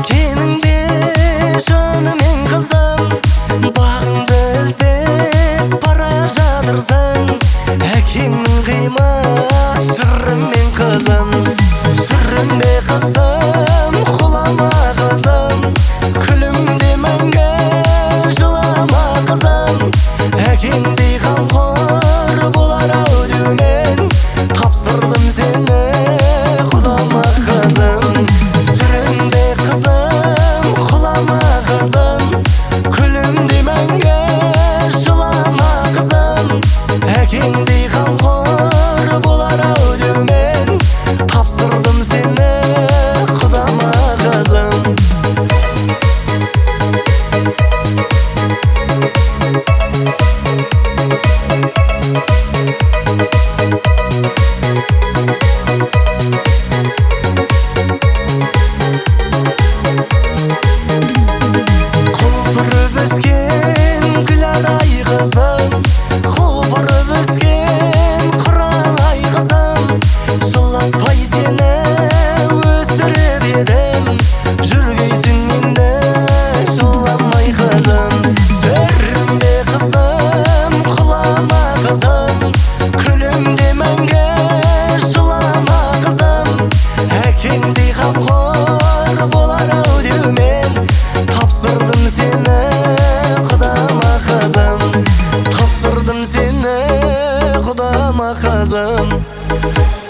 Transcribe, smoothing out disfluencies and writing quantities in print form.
Kenіңде жанымен қызым, бағыңды іздеп бара жатырсың. Әкеңнің қимас жырымен қызым, сүрінбе қызым, құлама қызым, күлімде мәңгі жылама қызым. Әкеңдей қамқор болар ау деумен тапсырдым сені құдама қызым. Сүрінбе қызым, құлама қызым, күлімде мәңгі жылама қызым. Әкеңдей қамқор болар ау деумен тапсырдым сені құдама қызым. Құлпырып өскен гүларай қызым, құлпырып өскен құралай қызым. Жылатпай сені өсіріп едім, жүргейсің енді жыламай қызым. Сүрінбе қызым, құлама қызым, күлімде мәңгі жылама қызым. Әкеңдей қамқор болар ау деумен тапсырдым сені құдама қызым. Тапсырдым сені құдама қызым.